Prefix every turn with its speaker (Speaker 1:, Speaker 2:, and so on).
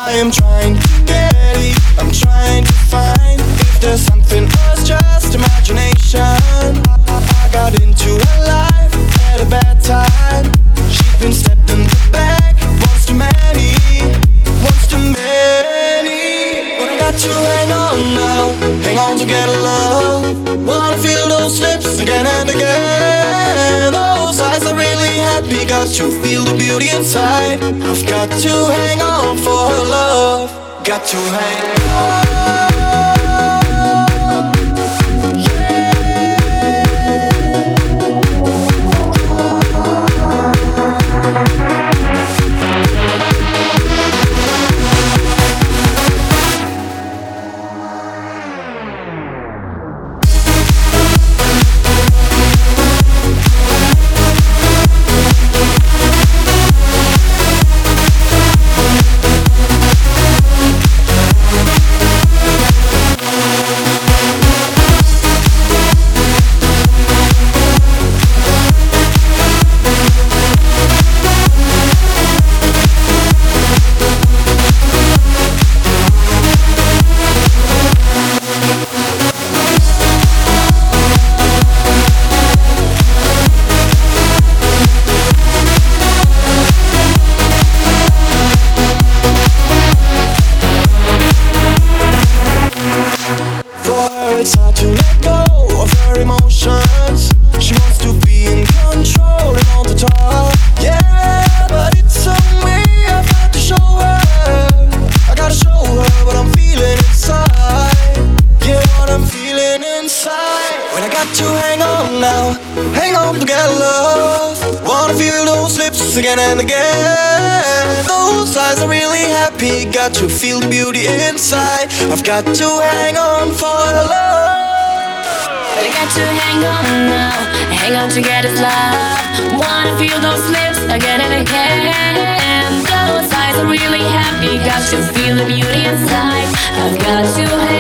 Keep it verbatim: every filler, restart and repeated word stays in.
Speaker 1: am trying to get it, I'm trying to find if there's something else, just imagination. I, I got into her life at a bad time. She's been stepped in the back, once too many, once too many. But I got to hang on now, hang on to get a love. Wanna feel those lips again and again. Those eyes are really happy, got to feel the beauty inside. I've got to hang on for her love, got to hang on. It's hard to let go of her emotions. She wants to be in control and on the top. Yeah, but it's on me, I've got to show her. I gotta show her what I'm feeling inside. Yeah, what I'm feeling inside. When I got to hang on now, hang on to get love. Wanna feel those lips again and again. Those eyes are really happy, got to feel the beauty inside. I've got to hang on for her love.
Speaker 2: But I got to hang on now, hang on to get his love. Wanna feel those lips again and again. Those eyes are really happy, got to feel the beauty inside. I've got to hang